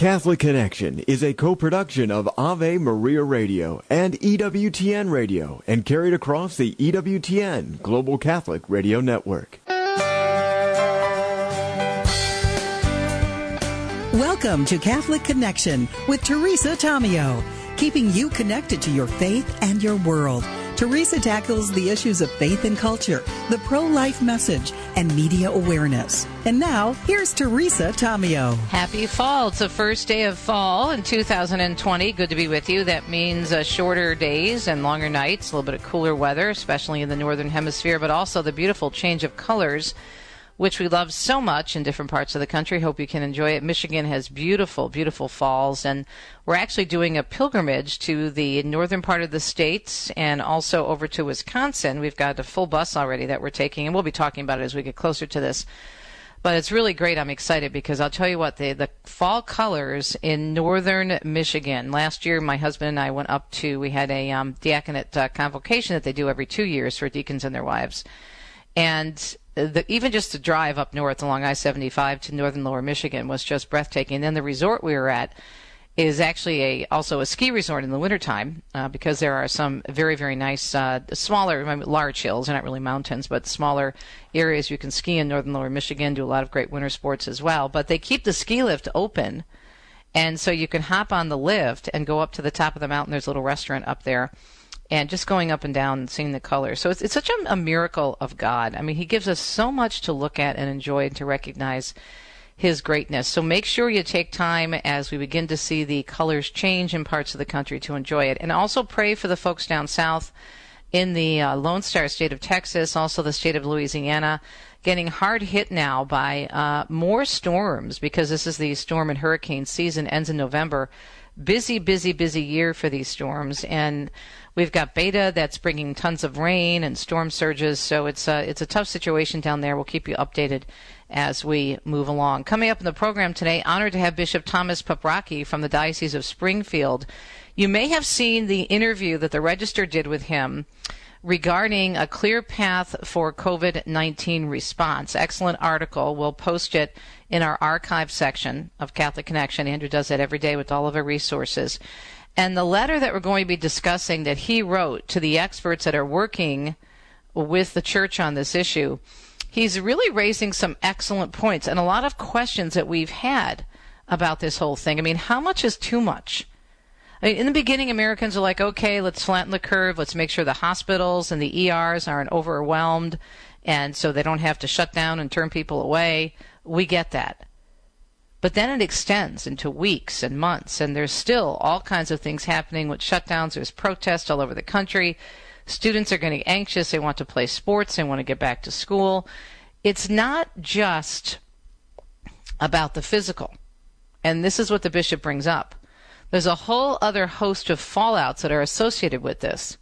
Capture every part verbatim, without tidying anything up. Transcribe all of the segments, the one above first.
Catholic Connection is a co-production of Ave Maria Radio and E W T N Radio and carried across the E W T N Global Catholic Radio Network. Welcome to Catholic Connection with Teresa Tomeo, keeping you connected to your faith and your world. Teresa tackles the issues of faith and culture, the pro-life message, and media awareness. And now, here's Teresa Tomeo. Happy fall. It's the first day of fall in two thousand twenty. Good to be with you. That means uh, shorter days and longer nights, a little bit of cooler weather, especially in the northern hemisphere, but also the beautiful change of colors, which we love so much in different parts of the country. Hope you can enjoy it. Michigan has beautiful, beautiful falls, and we're actually doing a pilgrimage to the northern part of the states and also over to Wisconsin. We've got a full bus already that we're taking, and we'll be talking about it as we get closer to this. But it's really great. I'm excited because I'll tell you what, the, the fall colors in northern Michigan. Last year, my husband and I went up to, we had a um, diaconate uh, convocation that they do every two years for deacons and their wives. And The, even just the drive up north along I seventy-five to northern lower Michigan was just breathtaking. And then the resort we were at is actually a also a ski resort in the wintertime uh, because there are some very, very nice, uh, smaller, I mean, large hills. They're not really mountains, but smaller areas you can ski in northern lower Michigan, do a lot of great winter sports as well. But they keep the ski lift open, and so you can hop on the lift and go up to the top of the mountain. There's a little restaurant up there. And just going up and down and seeing the colors. So it's, it's such a, a miracle of God. I mean, he gives us so much to look at and enjoy and to recognize his greatness. So make sure you take time as we begin to see the colors change in parts of the country to enjoy it. And also pray for the folks down south in the uh, Lone Star state of Texas, also the state of Louisiana, getting hard hit now by uh, more storms because this is the storm and hurricane season, ends in November. Busy, busy, busy year for these storms. And we've got Beta that's bringing tons of rain and storm surges, so it's a, it's a tough situation down there. We'll keep you updated as we move along. Coming up in the program today, honored to have Bishop Thomas Paprocki from the Diocese of Springfield. You may have seen the interview that the Register did with him regarding a clear path for COVID nineteen response. Excellent article. We'll post it in our archive section of Catholic Connection. Andrew does that every day with all of our resources. And the letter that we're going to be discussing that he wrote to the experts that are working with the church on this issue, he's really raising some excellent points and a lot of questions that we've had about this whole thing. I mean, how much is too much? I mean, in the beginning, Americans are like, okay, let's flatten the curve. Let's make sure the hospitals and the E Rs aren't overwhelmed, and so they don't have to shut down and turn people away. We get that. But then it extends into weeks and months, and there's still all kinds of things happening with shutdowns. There's protests all over the country. Students are getting anxious. They want to play sports. They want to get back to school. It's not just about the physical. And this is what the bishop brings up. There's a whole other host of fallouts that are associated with this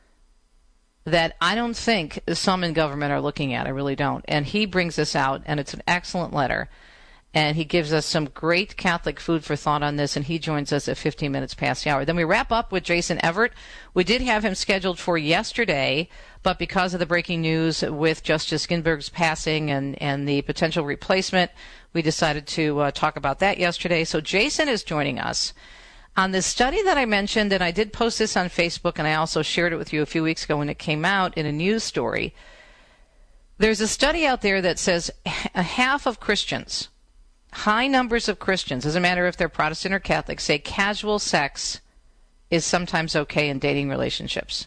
that I don't think some in government are looking at. I really don't. And he brings this out, and it's an excellent letter. And he gives us some great Catholic food for thought on this, and he joins us at fifteen minutes past the hour. Then we wrap up with Jason Everett. We did have him scheduled for yesterday, but because of the breaking news with Justice Ginsburg's passing and, and the potential replacement, we decided to uh, talk about that yesterday. So Jason is joining us on this study that I mentioned, and I did post this on Facebook, and I also shared it with you a few weeks ago when it came out in a news story. There's a study out there that says a half of Christians, high numbers of Christians, doesn't matter if they're Protestant or Catholic, say casual sex is sometimes okay in dating relationships.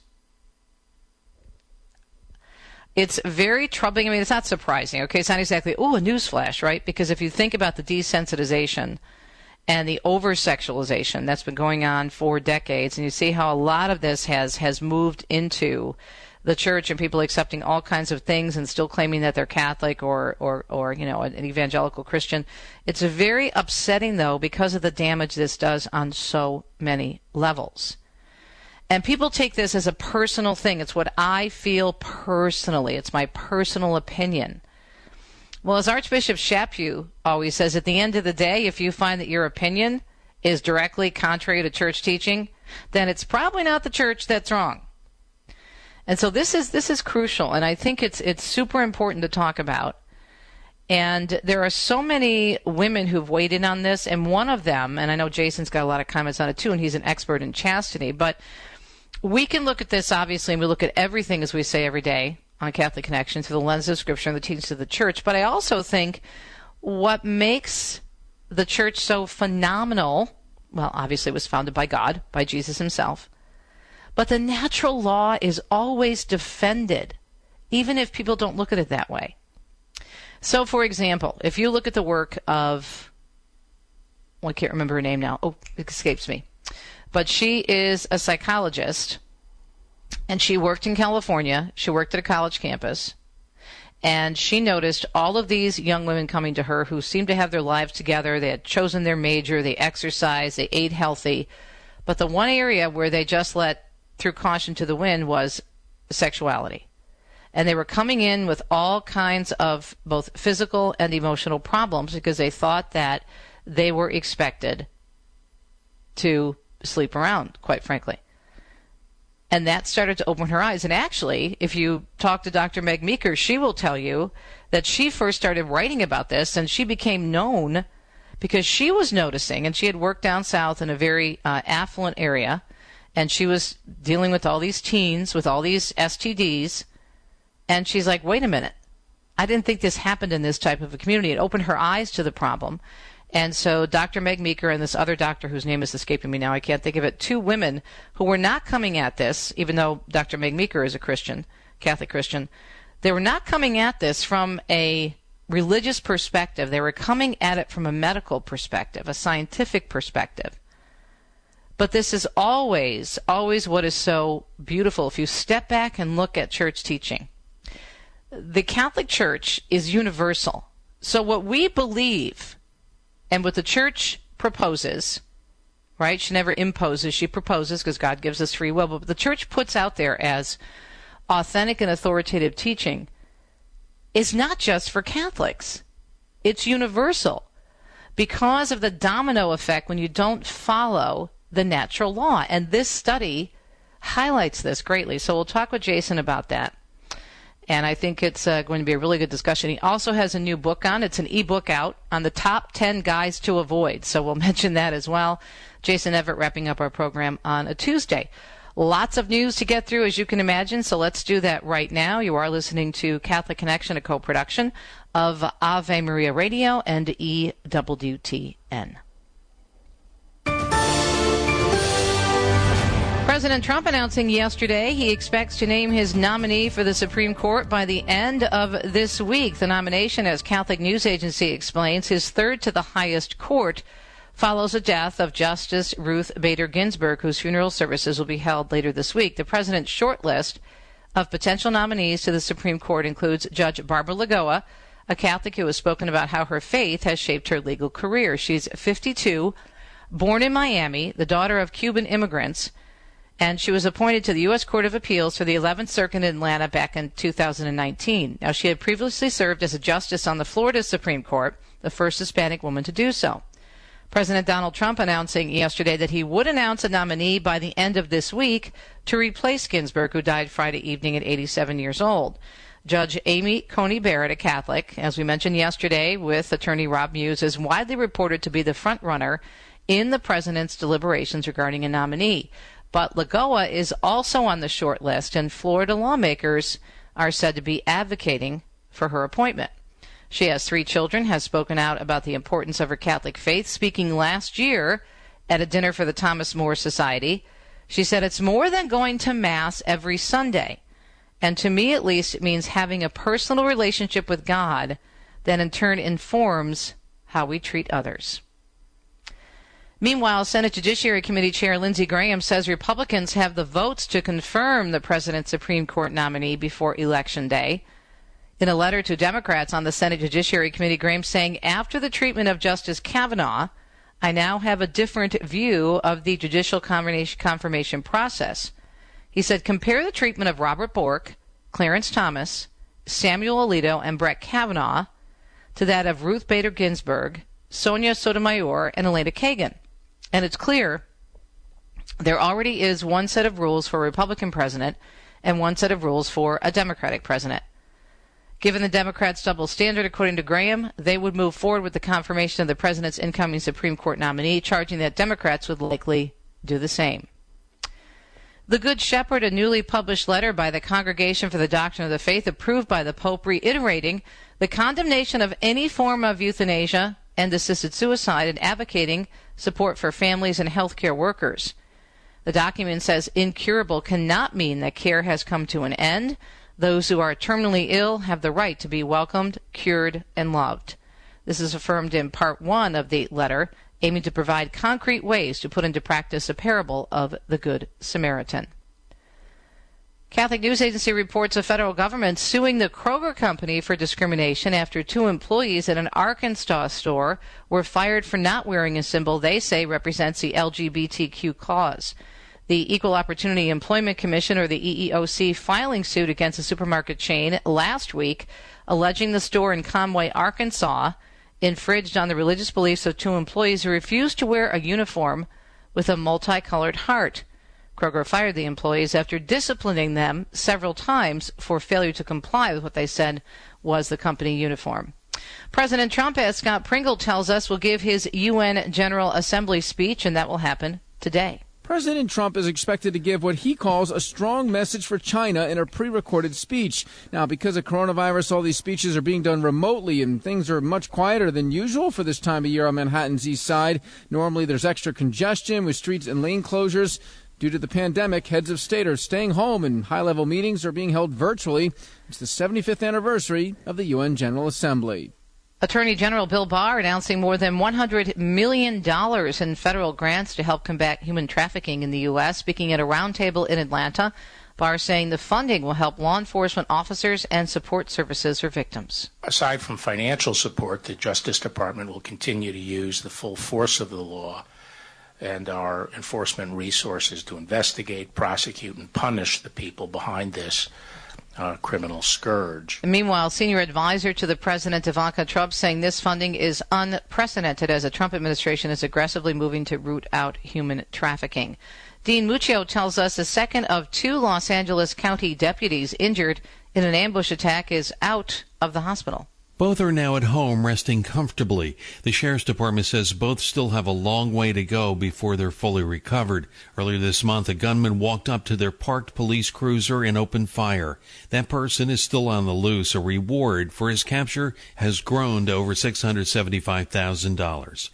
It's very troubling. I mean, it's not surprising. Okay, it's not exactly, oh, a newsflash, right? Because if you think about the desensitization and the over-sexualization that's been going on for decades, and you see how a lot of this has, has moved into the church and people accepting all kinds of things and still claiming that they're Catholic or, or, or you know, an evangelical Christian. It's very upsetting, though, because of the damage this does on so many levels. And people take this as a personal thing. It's what I feel personally. It's my personal opinion. Well, as Archbishop Chaput always says, at the end of the day, if you find that your opinion is directly contrary to church teaching, then it's probably not the church that's wrong. And so this is this is crucial, and I think it's it's super important to talk about. And there are so many women who've weighed in on this, and one of them, and I know Jason's got a lot of comments on it too, and he's an expert in chastity, but we can look at this, obviously, and we look at everything, as we say every day on Catholic Connection, through the lens of Scripture and the teachings of the Church. But I also think what makes the Church so phenomenal, well, obviously it was founded by God, by Jesus himself, but the natural law is always defended, even if people don't look at it that way. So, for example, if you look at the work of, well, I can't remember her name now. Oh, it escapes me. But she is a psychologist, and she worked in California. She worked at a college campus, and she noticed all of these young women coming to her who seemed to have their lives together. They had chosen their major. They exercised. They ate healthy. But the one area where they just let threw caution to the wind was sexuality. And they were coming in with all kinds of both physical and emotional problems because they thought that they were expected to sleep around, quite frankly. And that started to open her eyes. And actually, if you talk to Doctor Meg Meeker, she will tell you that she first started writing about this, and she became known because she was noticing, and she had worked down south in a very uh, affluent area, and she was dealing with all these teens with all these S T Ds. And she's like, wait a minute, I didn't think this happened in this type of a community. It opened her eyes to the problem. And so Doctor Meg Meeker and this other doctor whose name is escaping me now, I can't think of it, two women who were not coming at this, even though Doctor Meg Meeker is a Christian, Catholic Christian, they were not coming at this from a religious perspective. They were coming at it from a medical perspective, a scientific perspective. But this is always, always what is so beautiful if you step back and look at church teaching. The Catholic Church is universal. So what we believe and what the Church proposes, right? She never imposes, she proposes because God gives us free will. But the Church puts out there as authentic and authoritative teaching is not just for Catholics. It's universal because of the domino effect when you don't follow the natural law. And this study highlights this greatly. So we'll talk with Jason about that. And I think it's uh, going to be a really good discussion. He also has a new book on. It's an e-book out on the top ten guys to avoid. So we'll mention that as well. Jason Everett wrapping up our program on a Tuesday. Lots of news to get through, as you can imagine. So let's do that right now. You are listening to Catholic Connection, a co-production of Ave Maria Radio and E W T N. President Trump announcing yesterday he expects to name his nominee for the Supreme Court by the end of this week. The nomination, as Catholic News Agency explains, his third to the highest court, follows the death of Justice Ruth Bader Ginsburg, whose funeral services will be held later this week. The president's short list of potential nominees to the Supreme Court includes Judge Barbara Lagoa, a Catholic who has spoken about how her faith has shaped her legal career. She's fifty-two, born in Miami, the daughter of Cuban immigrants, and she was appointed to the U S Court of Appeals for the eleventh Circuit in Atlanta back in two thousand nineteen. Now, she had previously served as a justice on the Florida Supreme Court, the first Hispanic woman to do so. President Donald Trump announcing yesterday that he would announce a nominee by the end of this week to replace Ginsburg, who died Friday evening at eighty-seven years old. Judge Amy Coney Barrett, a Catholic, as we mentioned yesterday with attorney Rob Muse, is widely reported to be the front runner in the president's deliberations regarding a nominee. But Lagoa is also on the short list, and Florida lawmakers are said to be advocating for her appointment. She has three children, has spoken out about the importance of her Catholic faith, speaking last year at a dinner for the Thomas More Society. She said, "It's more than going to Mass every Sunday. And to me, at least, it means having a personal relationship with God that in turn informs how we treat others." Meanwhile, Senate Judiciary Committee Chair Lindsey Graham says Republicans have the votes to confirm the president's Supreme Court nominee before Election Day. In a letter to Democrats on the Senate Judiciary Committee, Graham saying, "After the treatment of Justice Kavanaugh, I now have a different view of the judicial confirmation process." He said, "Compare the treatment of Robert Bork, Clarence Thomas, Samuel Alito, and Brett Kavanaugh to that of Ruth Bader Ginsburg, Sonia Sotomayor, and Elena Kagan. And it's clear there already is one set of rules for a Republican president and one set of rules for a Democratic president." Given the Democrats' double standard, according to Graham, they would move forward with the confirmation of the president's incoming Supreme Court nominee, charging that Democrats would likely do the same. The Good Shepherd, a newly published letter by the Congregation for the Doctrine of the Faith, approved by the Pope, reiterating the condemnation of any form of euthanasia and assisted suicide and advocating support for families and healthcare workers. The document says incurable cannot mean that care has come to an end. Those who are terminally ill have the right to be welcomed, cured, and loved. This is affirmed in part one of the letter, aiming to provide concrete ways to put into practice a parable of the Good Samaritan. Catholic News Agency reports the federal government suing the Kroger Company for discrimination after two employees at an Arkansas store were fired for not wearing a symbol they say represents the L G B T Q cause. The Equal Opportunity Employment Commission, or the E E O C, filing suit against the supermarket chain last week, alleging the store in Conway, Arkansas, infringed on the religious beliefs of two employees who refused to wear a uniform with a multicolored heart. Kroger fired the employees after disciplining them several times for failure to comply with what they said was the company uniform. President Trump, as Scott Pringle tells us, will give his U N General Assembly speech, and that will happen today. President Trump is expected to give what he calls a strong message for China in a pre-recorded speech. Now, because of coronavirus, all these speeches are being done remotely, and things are much quieter than usual for this time of year on Manhattan's east side. Normally, there's extra congestion with streets and lane closures. Due to the pandemic, heads of state are staying home, and high-level meetings are being held virtually. It's the seventy-fifth anniversary of the U N General Assembly. Attorney General Bill Barr announcing more than one hundred million dollars in federal grants to help combat human trafficking in the U S. Speaking at a roundtable in Atlanta, Barr saying the funding will help law enforcement officers and support services for victims. Aside from financial support, the Justice Department will continue to use the full force of the law and our enforcement resources to investigate, prosecute, and punish the people behind this Uh, criminal scourge. Meanwhile, senior advisor to the president, Ivanka Trump, saying this funding is unprecedented as the Trump administration is aggressively moving to root out human trafficking. Dean Muccio tells us the second of two Los Angeles County deputies injured in an ambush attack is out of the hospital. Both are now at home resting comfortably. The Sheriff's Department says both still have a long way to go before they're fully recovered. Earlier this month, a gunman walked up to their parked police cruiser and opened fire. That person is still on the loose. A reward for his capture has grown to over six hundred seventy-five thousand dollars.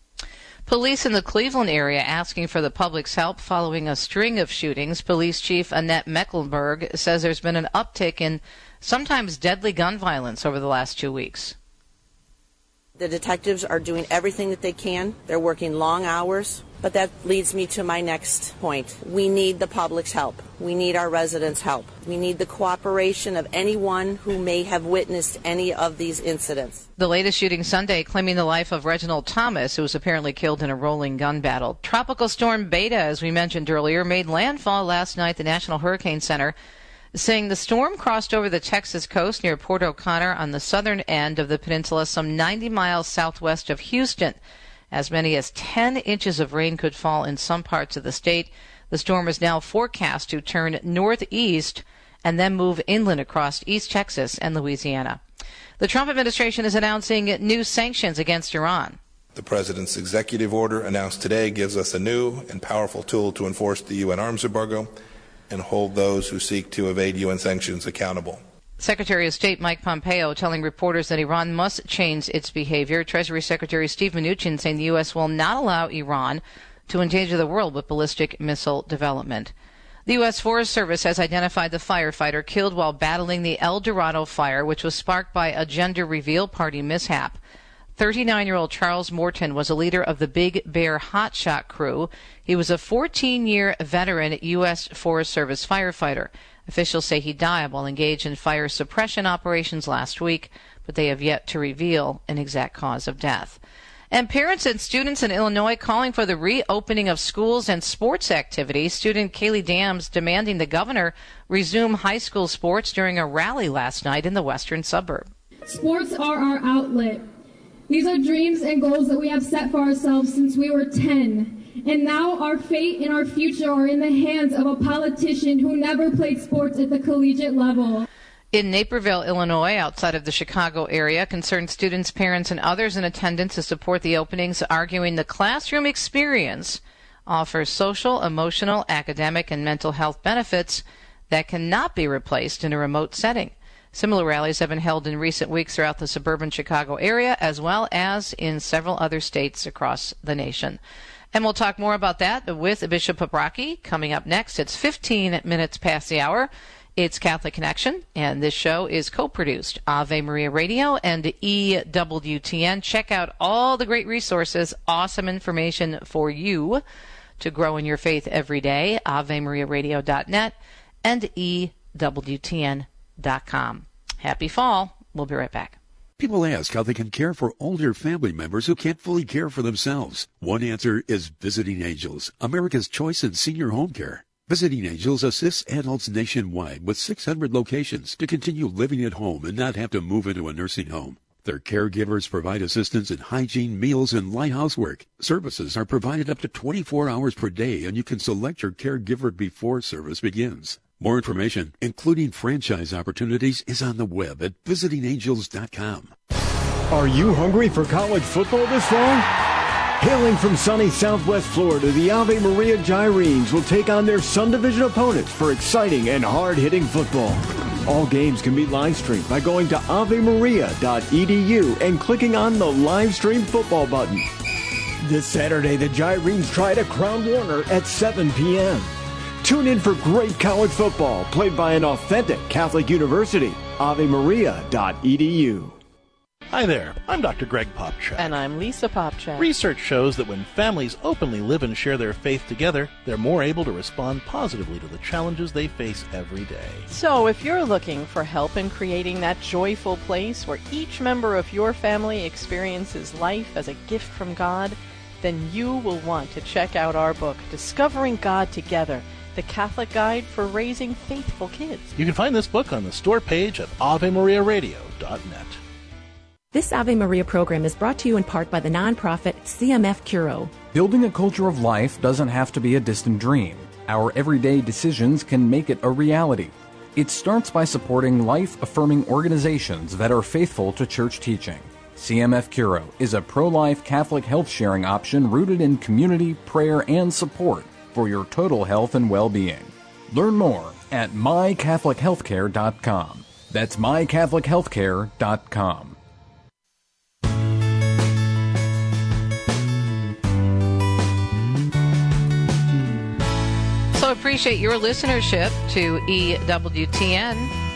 Police in the Cleveland area asking for the public's help following a string of shootings. Police Chief Annette Mecklenburg says there's been an uptick in sometimes deadly gun violence over the last two weeks. The detectives are doing everything that they can. They're working long hours. But that leads me to my next point. We need the public's help. We need our residents' help. We need the cooperation of anyone who may have witnessed any of these incidents. The latest shooting Sunday claiming the life of Reginald Thomas, who was apparently killed in a rolling gun battle. Tropical storm Beta, as we mentioned earlier, made landfall last night at the National Hurricane Center, saying the storm crossed over the Texas coast near Port O'Connor on the southern end of the peninsula, some ninety miles southwest of Houston. As many as ten inches of rain could fall in some parts of the state. The storm is now forecast to turn northeast and then move inland across East Texas and Louisiana. The Trump administration is announcing new sanctions against Iran. The President's executive order announced today gives us a new and powerful tool to enforce the U N arms embargo and hold those who seek to evade U N sanctions accountable. Secretary of State Mike Pompeo telling reporters that Iran must change its behavior. Treasury Secretary Steve Mnuchin saying the U S will not allow Iran to endanger the world with ballistic missile development. The U S Forest Service has identified the firefighter killed while battling the El Dorado fire, which was sparked by a gender reveal party mishap. thirty-nine-year-old Charles Morton was a leader of the Big Bear Hotshot crew. He was a fourteen-year veteran U S Forest Service firefighter. Officials say he died while engaged in fire suppression operations last week, but they have yet to reveal an exact cause of death. And parents and students in Illinois calling for the reopening of schools and sports activities. Student Kaylee Dams demanding the governor resume high school sports during a rally last night in the western suburb. Sports are our outlet. These are dreams and goals that we have set for ourselves since we were ten. And now our fate and our future are in the hands of a politician who never played sports at the collegiate level. In Naperville, Illinois, outside of the Chicago area, concerned students, parents, and others in attendance to support the openings, arguing the classroom experience offers social, emotional, academic, and mental health benefits that cannot be replaced in a remote setting. Similar rallies have been held in recent weeks throughout the suburban Chicago area, as well as in several other states across the nation. And we'll talk more about that with Bishop Paprocki coming up next. It's fifteen minutes past the hour. It's Catholic Connection, and this show is co-produced Ave Maria Radio and E W T N. Check out all the great resources, awesome information for you to grow in your faith every day, ave maria radio dot net and E W T N dot com. Happy fall. We'll be right back. People ask how they can care for older family members who can't fully care for themselves. One answer is Visiting Angels, America's choice in senior home care. Visiting Angels assists adults nationwide with six hundred locations to continue living at home and not have to move into a nursing home. Their caregivers provide assistance in hygiene, meals, and light housework. Services are provided up to twenty-four hours per day, and you can select your caregiver before service begins. More information, including franchise opportunities, is on the web at visiting angels dot com. Are you hungry for college football this fall? Hailing from sunny Southwest Florida, the Ave Maria Gyrenes will take on their Sun Division opponents for exciting and hard-hitting football. All games can be live-streamed by going to ave maria dot e d u and clicking on the Live Stream Football button. This Saturday, the Gyrenes try to Crown Warner at seven p.m. Tune in for great college football played by an authentic Catholic university, ave maria dot e d u. Hi there, I'm Doctor Greg Popcak. And I'm Lisa Popcak. Research shows that when families openly live and share their faith together, they're more able to respond positively to the challenges they face every day. So if you're looking for help in creating that joyful place where each member of your family experiences life as a gift from God, then you will want to check out our book, Discovering God Together, the Catholic Guide for Raising Faithful Kids. You can find this book on the store page at ave maria radio dot net. This Ave Maria program is brought to you in part by the nonprofit C M F Curo. Building a culture of life doesn't have to be a distant dream. Our everyday decisions can make it a reality. It starts by supporting life-affirming organizations that are faithful to church teaching. C M F Curo is a pro-life Catholic health sharing option rooted in community, prayer, and support for your total health and well-being. Learn more at my catholic healthcare dot com. That's my catholic healthcare dot com. So appreciate your listenership to E W T N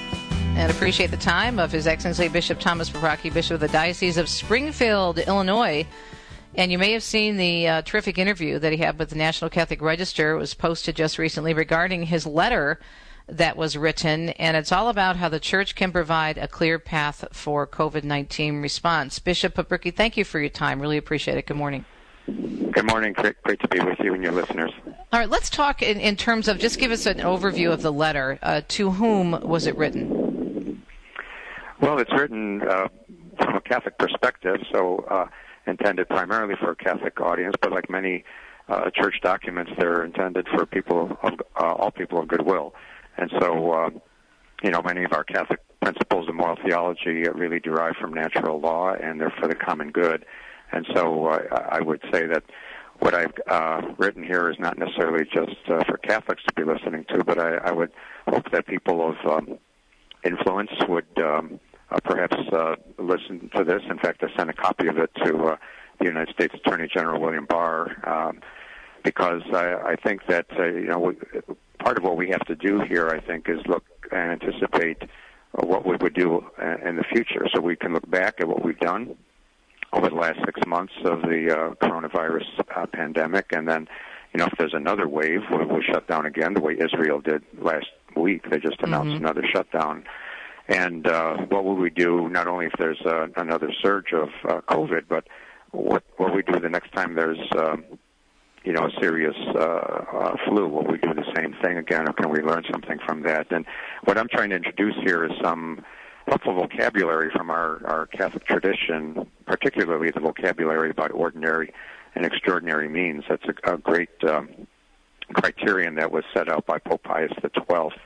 and appreciate the time of His Excellency Bishop Thomas Paprocki, Bishop of the Diocese of Springfield, Illinois. And you may have seen the uh, terrific interview that he had with the National Catholic Register. It was posted just recently regarding his letter that was written, and it's all about how the Church can provide a clear path for COVID nineteen response. Bishop Paprocki, thank you for your time. Really appreciate it. Good morning. Good morning. Great, great to be with you and your listeners. All right, let's talk in, in terms of, just give us an overview of the letter. Uh, to whom was it written? Well, it's written uh, from a Catholic perspective, so uh, intended primarily for a Catholic audience, but like many uh, church documents, they're intended for people of uh, all people of goodwill. And so, uh, you know, many of our Catholic principles of moral theology really derive from natural law, and they're for the common good. And so uh, I would say that what I've uh, written here is not necessarily just uh, for Catholics to be listening to, but I, I would hope that people of um, influence would um, uh, perhaps uh, listen to this. In fact, I sent a copy of it to uh, the United States Attorney General William Barr, um, because I, I think that, uh, you know, part of what we have to do here, I think, is look and anticipate uh, what we would do in the future, so we can look back at what we've done over the last six months of the uh, coronavirus uh, pandemic, and then, you know, if there's another wave, we'll, we'll shut down again, the way Israel did last week. They just announced mm-hmm. another shutdown. And uh, what will we do, not only if there's uh, another surge of uh, COVID, but what will we do the next time there's, um, you know, a serious uh, uh, flu? Will we do the same thing again, or can we learn something from that? And what I'm trying to introduce here is some helpful vocabulary from our, our Catholic tradition, particularly the vocabulary about ordinary and extraordinary means. That's a, a great um, criterion that was set out by Pope Pius the twelfth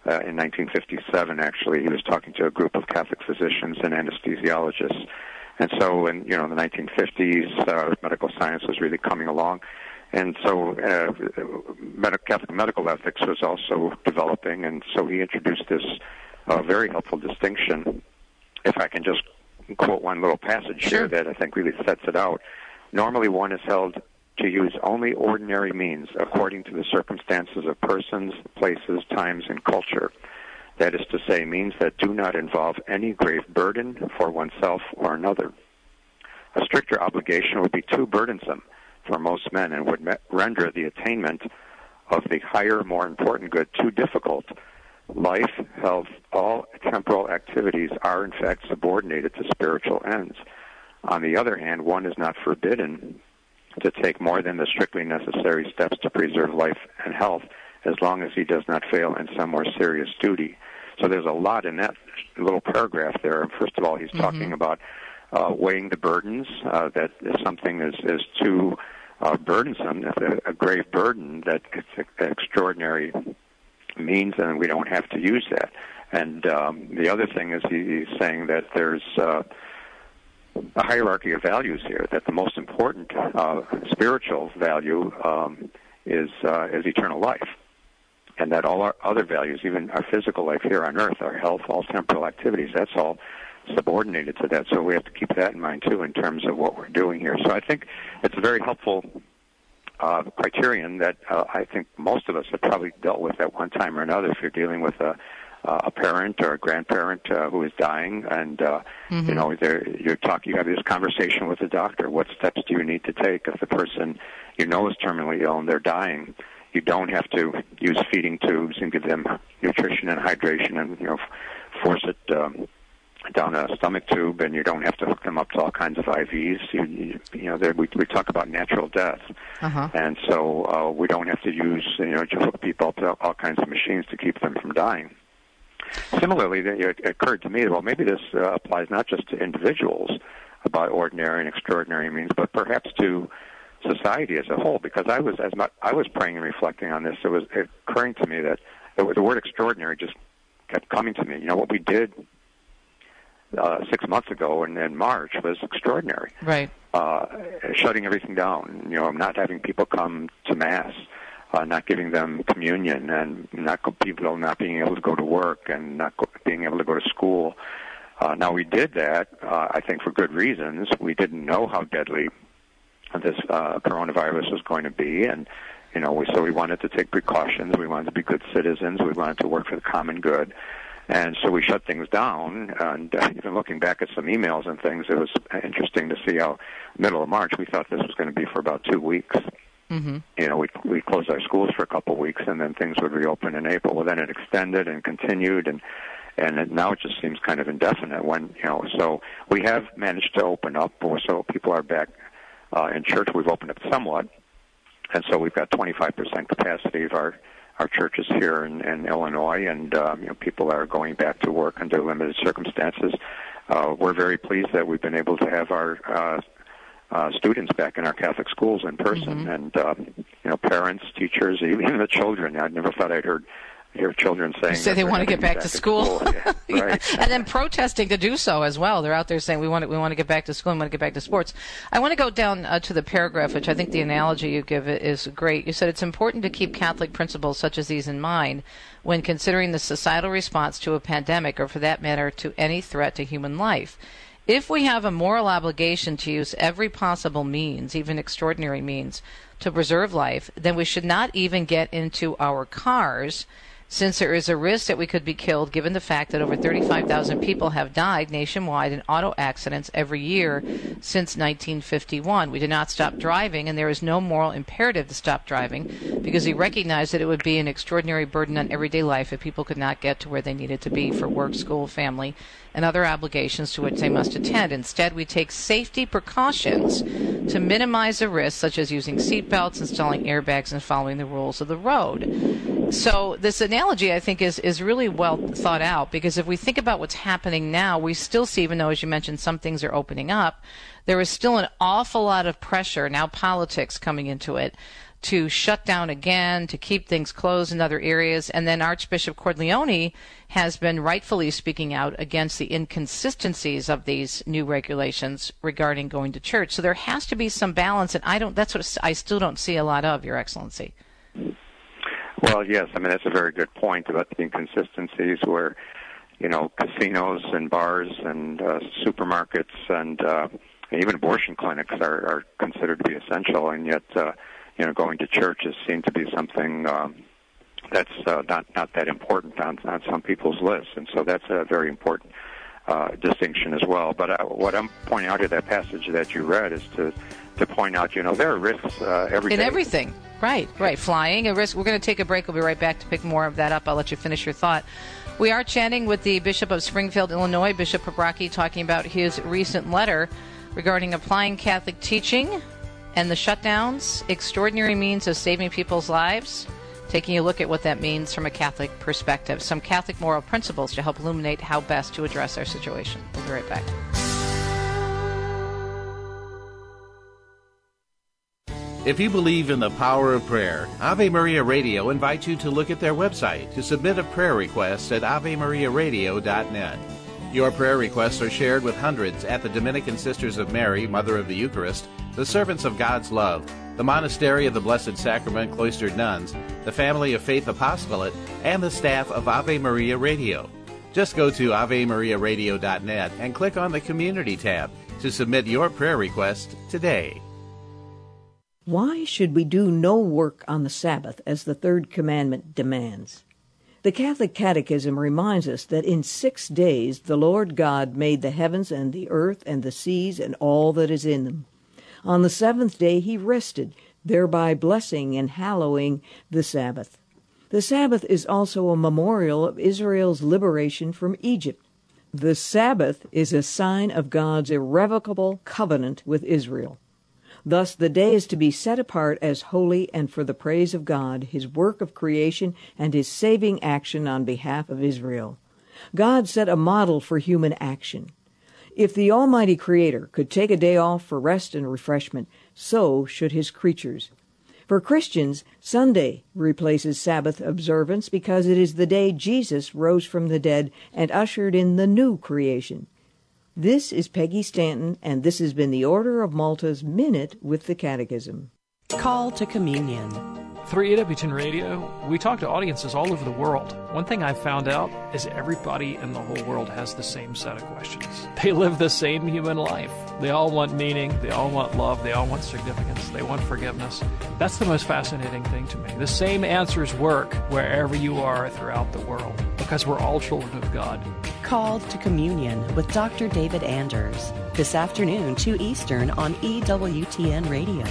uh, in nineteen fifty-seven, actually. He was talking to a group of Catholic physicians and anesthesiologists. And so in, you know, in the nineteen fifties, uh, medical science was really coming along. And so uh, med- Catholic medical ethics was also developing, and so he introduced this uh, very helpful distinction. If I can just quote one little passage Sure. here that I think really sets it out. Normally one is held to use only ordinary means according to the circumstances of persons, places, times, and culture. That is to say, means that do not involve any grave burden for oneself or another. A stricter obligation would be too burdensome for most men and would me- render the attainment of the higher, more important good too difficult. Life, health, all temporal activities are in fact subordinated to spiritual ends. On the other hand, one is not forbidden to take more than the strictly necessary steps to preserve life and health, as long as he does not fail in some more serious duty. So there's a lot in that little paragraph there. First of all, he's mm-hmm. talking about uh, weighing the burdens, uh, that if something is, is too uh, burdensome, if a, a grave burden, that it's extraordinary means, and we don't have to use that. And um, the other thing is he, he's saying that there's uh, a hierarchy of values here, that the most important uh, spiritual value um, is uh, is eternal life, and that all our other values, even our physical life here on earth, our health, all temporal activities, that's all subordinated to that. So we have to keep that in mind, too, in terms of what we're doing here. So I think it's a very helpful uh, criterion that uh, I think most of us have probably dealt with at one time or another. If you're dealing with a Uh, a parent or a grandparent uh, who is dying, and uh, mm-hmm. you know, you're talking, you have this conversation with the doctor. What steps do you need to take if the person you know is terminally ill and they're dying? You don't have to use feeding tubes and give them nutrition and hydration, and you know, force it um, down a stomach tube, and you don't have to hook them up to all kinds of I Vs. You, you, you know, we we talk about natural death, uh-huh. and so uh, we don't have to use you know to hook people up to all kinds of machines to keep them from dying. Similarly, it occurred to me that, well, maybe this uh, applies not just to individuals about ordinary and extraordinary means, but perhaps to society as a whole. Because I was, as much, I was praying and reflecting on this, it was occurring to me that it was, the word extraordinary just kept coming to me. You know, what we did uh, six months ago in, in March was extraordinary. Right. Uh, shutting everything down. You know, not having people come to Mass. Uh, not giving them communion, and not people not being able to go to work, and not go, being able to go to school. Uh, now we did that, uh, I think, for good reasons. We didn't know how deadly this uh, coronavirus was going to be, and you know, we, so we wanted to take precautions. We wanted to be good citizens. We wanted to work for the common good, and so we shut things down. And uh, even looking back at some emails and things, it was interesting to see how middle of March we thought this was going to be for about two weeks. Mm-hmm. You know, we we closed our schools for a couple of weeks, and then things would reopen in April. Well, then it extended and continued, and and it, now it just seems kind of indefinite. When you know, so we have managed to open up, so people are back uh, in church. We've opened up somewhat, and so we've got twenty-five percent capacity of our our churches here in, in Illinois, and um, you know, people are going back to work under limited circumstances. Uh, we're very pleased that we've been able to have our uh, Uh, students back in our Catholic schools in person, mm-hmm. and um, you know, parents, teachers, even the children. I never thought I'd heard hear children saying say they want to get back, back to school, school. Yeah, yeah. Right. And then protesting to do so as well. They're out there saying we want to, we want to get back to school and want to get back to sports. I want to go down uh, to the paragraph, which I think the analogy you give is great. You said it's important to keep Catholic principles such as these in mind when considering the societal response to a pandemic, or for that matter, to any threat to human life. If we have a moral obligation to use every possible means, even extraordinary means, to preserve life, then we should not even get into our cars, since there is a risk that we could be killed, given the fact that over thirty-five thousand people have died nationwide in auto accidents every year since nineteen fifty-one. We did not stop driving, and there is no moral imperative to stop driving, because we recognize that it would be an extraordinary burden on everyday life if people could not get to where they needed to be for work, school, family, and other obligations to which they must attend. Instead, we take safety precautions to minimize the risks, such as using seat belts, installing airbags, and following the rules of the road. So this analogy, I think, is, is really well thought out, because if we think about what's happening now, we still see, even though, as you mentioned, some things are opening up, there is still an awful lot of pressure, now politics coming into it, to shut down again, to keep things closed in other areas. And then Archbishop Cordileone has been rightfully speaking out against the inconsistencies of these new regulations regarding going to church. So there has to be some balance, and I don't. That's what I still don't see a lot of, Your Excellency. Well, yes, I mean, that's a very good point about the inconsistencies where, you know, casinos and bars and uh, supermarkets and uh, even abortion clinics are, are considered to be essential, and yet, uh, you know, going to churches seems to be something um, that's uh, not, not that important on, on some people's lists, and so that's a very important uh, distinction as well. But uh, what I'm pointing out in that passage that you read is to, to point out, you know, there are risks uh, every in day. everything. Right, right. Flying, a risk. We're going to take a break. We'll be right back to pick more of that up. I'll let you finish your thought. We are chatting with the Bishop of Springfield, Illinois, Bishop Paprocki, talking about his recent letter regarding applying Catholic teaching and the shutdowns, extraordinary means of saving people's lives, taking a look at what that means from a Catholic perspective, some Catholic moral principles to help illuminate how best to address our situation. We'll be right back. If you believe in the power of prayer, Ave Maria Radio invites you to look at their website to submit a prayer request at ave maria radio dot net. Your prayer requests are shared with hundreds at the Dominican Sisters of Mary, Mother of the Eucharist, the Servants of God's Love, the Monastery of the Blessed Sacrament Cloistered Nuns, the Family of Faith Apostolate, and the staff of Ave Maria Radio. Just go to ave maria radio dot net and click on the Community tab to submit your prayer request today. Why should we do no work on the Sabbath as the third commandment demands? The Catholic Catechism reminds us that in six days the Lord God made the heavens and the earth and the seas and all that is in them. On the seventh day he rested, thereby blessing and hallowing the Sabbath. The Sabbath is also a memorial of Israel's liberation from Egypt. The Sabbath is a sign of God's irrevocable covenant with Israel. Thus, the day is to be set apart as holy and for the praise of God, his work of creation, and his saving action on behalf of Israel. God set a model for human action. If the Almighty Creator could take a day off for rest and refreshment, so should his creatures. For Christians, Sunday replaces Sabbath observance because it is the day Jesus rose from the dead and ushered in the new creation. This is Peggy Stanton, and this has been the Order of Malta's Minute with the Catechism. Call to Communion. Through E W T N Radio, we talk to audiences all over the world. One thing I've found out is everybody in the whole world has the same set of questions. They live the same human life. They all want meaning, they all want love, they all want significance, they want forgiveness. That's the most fascinating thing to me. The same answers work wherever you are throughout the world, because we're all children of God. Called to Communion with Doctor David Anders, this afternoon, two Eastern on E W T N Radio.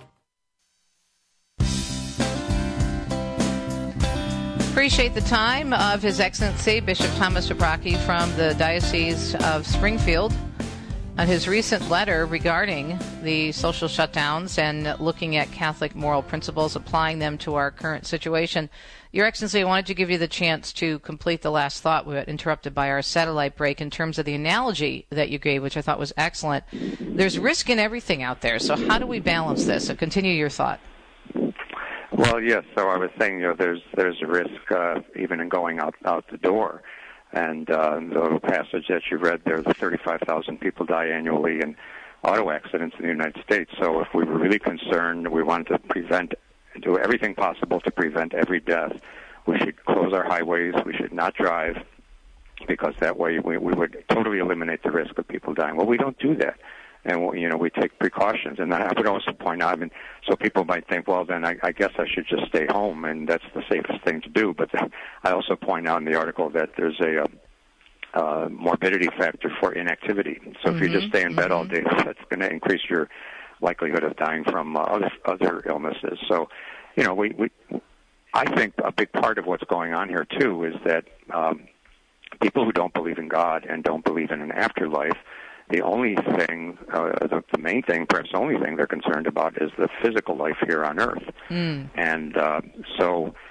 Appreciate the time of His Excellency Bishop Thomas Paprocki from the Diocese of Springfield on his recent letter regarding the social shutdowns and looking at Catholic moral principles, applying them to our current situation. Your Excellency, I wanted to give you the chance to complete the last thought. We got interrupted by our satellite break in terms of the analogy that you gave, which I thought was excellent. There's risk in everything out there, so how do we balance this? So continue your thought. Well, yes. So I was saying, you know, there's there's a risk uh, even in going out out the door, and uh, the little passage that you read there, the thirty-five thousand people die annually in auto accidents in the United States. So if we were really concerned, we wanted to prevent, do everything possible to prevent every death, we should close our highways. We should not drive, because that way we, we would totally eliminate the risk of people dying. Well, we don't do that. And, you know, we take precautions. And I would also point out, I mean, so people might think, well, then I, I guess I should just stay home, and that's the safest thing to do. But I also point out in the article that there's a, a, a morbidity factor for inactivity. So mm-hmm. if you just stay in bed mm-hmm. all day, that's going to increase your likelihood of dying from uh, other, other illnesses. So, you know, we, we, I think a big part of what's going on here, too, is that um, people who don't believe in God and don't believe in an afterlife, the only thing, uh, the, the main thing, perhaps the only thing they're concerned about is the physical life here on Earth. Mm. And uh, so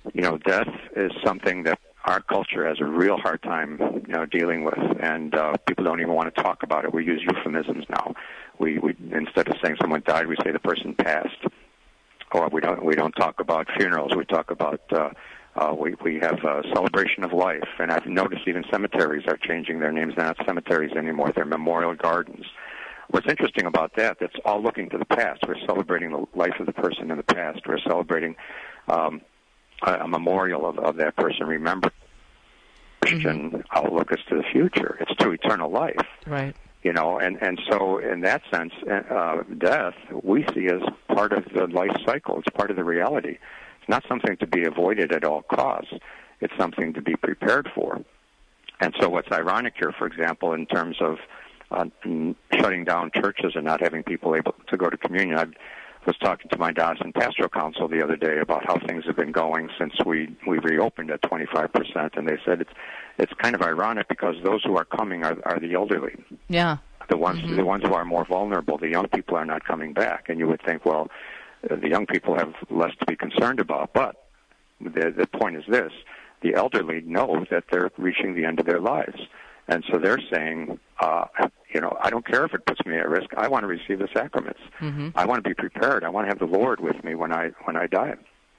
you know, death is something that our culture has a real hard time, you know, dealing with, and uh, people don't even want to talk about it. We use euphemisms now. We, we instead of saying someone died, we say the person passed, or we don't we don't talk about funerals. We talk about uh, uh, we we have a celebration of life, and I've noticed even cemeteries are changing their names. They're not cemeteries anymore; they're memorial gardens. What's interesting about that? That's all looking to the past. We're celebrating the life of the person in the past. We're celebrating um, a, a memorial of, of that person. Remember, Christian mm-hmm. outlook is to the future. It's to eternal life. Right. You know, and, and so in that sense, uh, death we see as part of the life cycle. It's part of the reality. It's not something to be avoided at all costs. It's something to be prepared for. And so what's ironic here, for example, in terms of uh, shutting down churches and not having people able to go to communion, I was talking to my Dawson Pastoral Council the other day about how things have been going since we, we reopened at twenty-five percent, and they said it's it's kind of ironic because those who are coming are, are the elderly. Yeah. The ones mm-hmm. the ones who are more vulnerable. The young people are not coming back, and you would think, well, uh, the young people have less to be concerned about. But the the point is this: the elderly know that they're reaching the end of their lives, and so they're saying, uh, you know, I don't care if it puts me at risk. I want to receive the sacraments. Mm-hmm. I want to be prepared. I want to have the Lord with me when I when I die.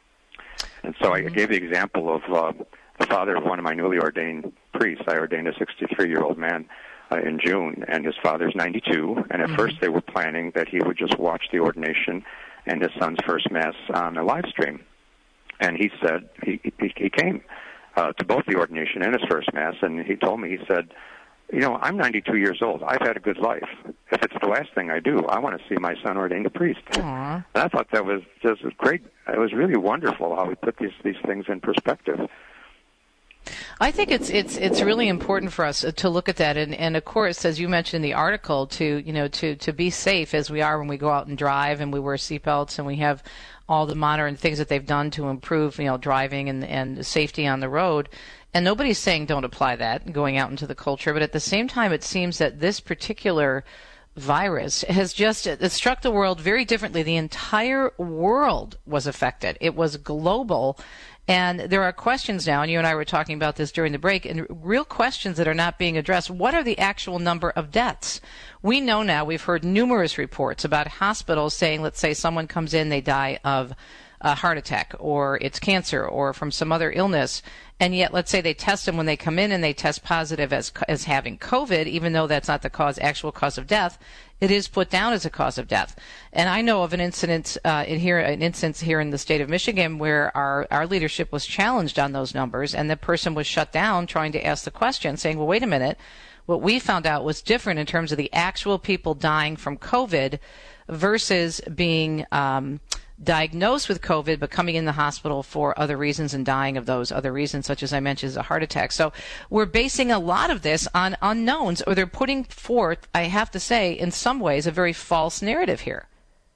And so mm-hmm. I gave the example of uh, the father of one of my newly ordained priests. I ordained a sixty-three-year-old man uh, in June, and his father's ninety-two. And at mm-hmm. first they were planning that he would just watch the ordination and his son's first Mass on a live stream. And he said he he, he came uh, to both the ordination and his first Mass, and he told me, he said, you know, I'm ninety-two years old. I've had a good life. If it's the last thing I do, I want to see my son ordained a priest. Aww. And I thought that was just great. It was really wonderful how he put these these things in perspective. I think it's it's it's really important for us to look at that, and, and of course, as you mentioned in the article, to you know to, to be safe as we are when we go out and drive, and we wear seatbelts, and we have all the modern things that they've done to improve you know driving and and safety on the road. And nobody's saying don't apply that going out into the culture, but at the same time, it seems that this particular virus has just it struck the world very differently. The entire world was affected. It was global. And there are questions now, and you and I were talking about this during the break, and real questions that are not being addressed. What are the actual number of deaths? We know now, we've heard numerous reports about hospitals saying, let's say someone comes in, they die of a heart attack, or it's cancer, or from some other illness, and yet let's say they test them when they come in and they test positive as as having COVID, even though that's not the cause, actual cause of death, it is put down as a cause of death. And I know of an incident uh, in here, an instance here in the state of Michigan where our, our leadership was challenged on those numbers, and the person was shut down trying to ask the question, saying, well, wait a minute, what we found out was different in terms of the actual people dying from COVID versus being um, diagnosed with COVID but coming in the hospital for other reasons and dying of those other reasons, such as I mentioned, as a heart attack. So we're basing a lot of this on unknowns, or they're putting forth, I have to say, in some ways, a very false narrative here.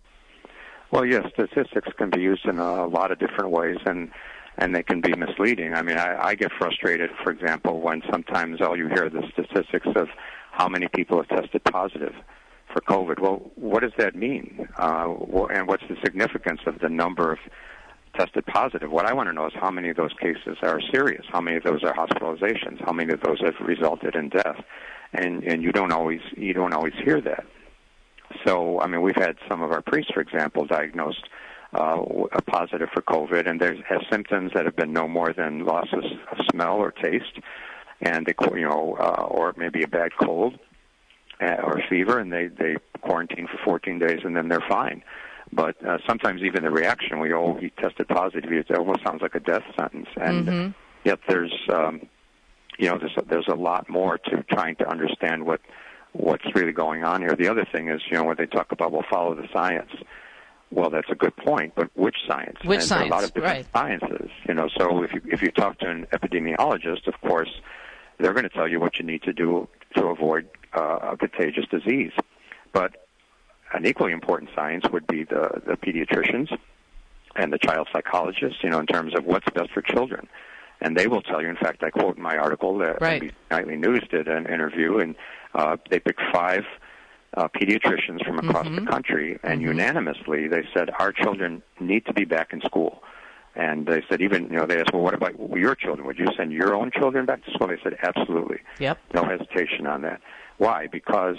Well, yes, statistics can be used in a lot of different ways, and and they can be misleading. I mean, I, I get frustrated, for example, when sometimes all you hear are the statistics of how many people have tested positive for COVID. Well, what does that mean? Uh, and what's the significance of the number of tested positive? What I want to know is how many of those cases are serious, how many of those are hospitalizations, how many of those have resulted in death, and and you don't always you don't always hear that. So, I mean, we've had some of our priests, for example, diagnosed uh, positive for COVID, and they have symptoms that have been no more than loss of, of smell or taste, and they, you know, uh, or maybe a bad cold uh, or fever, and they they quarantine for fourteen days, and then they're fine. But uh, sometimes even the reaction, we oh he tested positive, it almost sounds like a death sentence, and mm-hmm. yet there's um, you know there's a, there's a lot more to trying to understand what. what's really going on here. The other thing is, you know, when they talk about, well, follow the science. Well, that's a good point, but which science? Which and science? There are a lot of different right. sciences, you know. So if you if you talk to an epidemiologist, of course, they're going to tell you what you need to do to avoid uh, a contagious disease. But an equally important science would be the the pediatricians and the child psychologists, you know, in terms of what's best for children. And they will tell you, in fact, I quote in my article that right. N B C Nightly News did an interview, and uh, they picked five uh, pediatricians from across mm-hmm. the country, and mm-hmm. unanimously they said, our children need to be back in school. And they said, even, you know, they asked, well, what about your children? Would you send your own children back to school? They said, absolutely. Yep. No hesitation on that. Why? Because